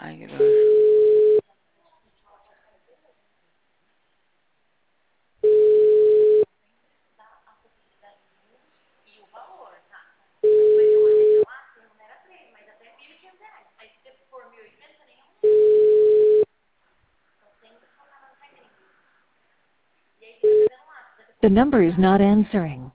Ai, que grossa. The number is not answering.